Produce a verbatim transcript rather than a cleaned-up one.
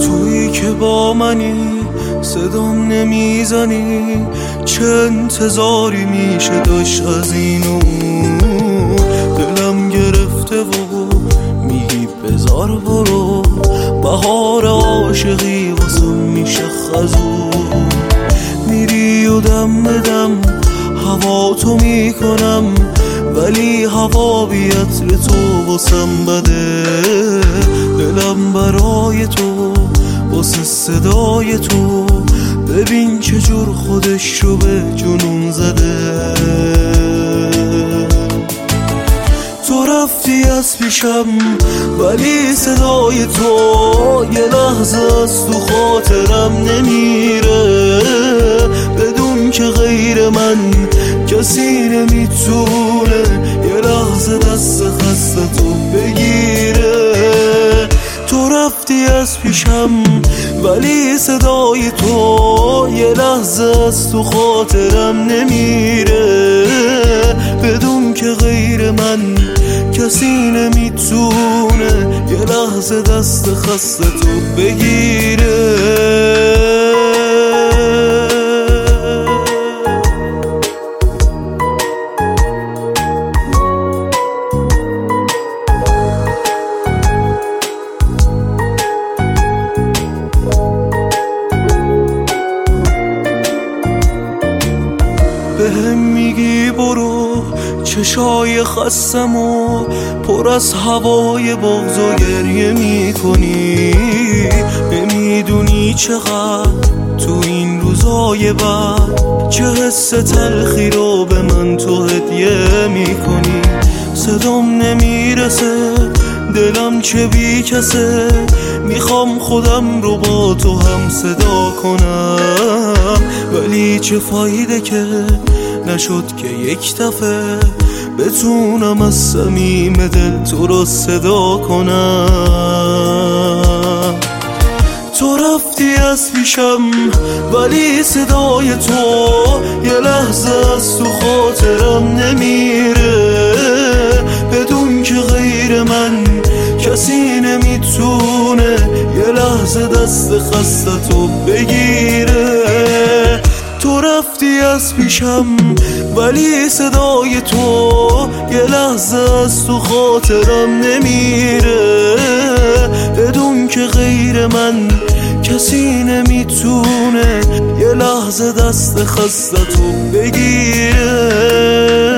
تویی که با منی صدام نمیزنی، چه انتظاری میشه داشت از اینو؟ دلم گرفته و میگی بذار برو، بهار عاشقی واسم میشه خزون. میری و دم بدم هوا تو میکنم، ولی هوا بی عطر تو واسم بده. دلم برای تو واسه صدای تو، ببین چجور خودش رو به جنون زده. تو رفتی از پیشم ولی صدای تو یه لحظه از تو خاطرم نمیره. بدون که غیر من کسی نمیتونه یه لحظه دست خسته تو بگیره. تو رفتی از پیشم ولی صدای تو یه لحظه از تو خاطرم نمیره. بدون که غیر من کسی نمیتونه یه لحظه دست خسته تو بگیره. بهم میگی برو، چشای خستم و پر از هوای بغض و گریه میکنی. نمیدونی چقدر تو این روزای بعد چه حس تلخی رو به من تو هدیه میکنی. صدام نمیرسه، دلم چه بی کسه، میخوام خودم رو با تو هم صدا کنم. ولی چه فایده که نشد که یک دفعه بتونم از صمیم دل تو رو صدا کنم. تو رفتی از پیشم ولی صدای تو یه لحظه از تو خاطرم نمیره. بدون که غیر من کسی نمیتونه یه لحظه دست خسته تو بگیره. تو رفتی از پیشم ولی صدای تو یه لحظه از تو خاطرم نمیره. بدون که غیر من کسی نمیتونه یه لحظه دست خسته تو بگیره.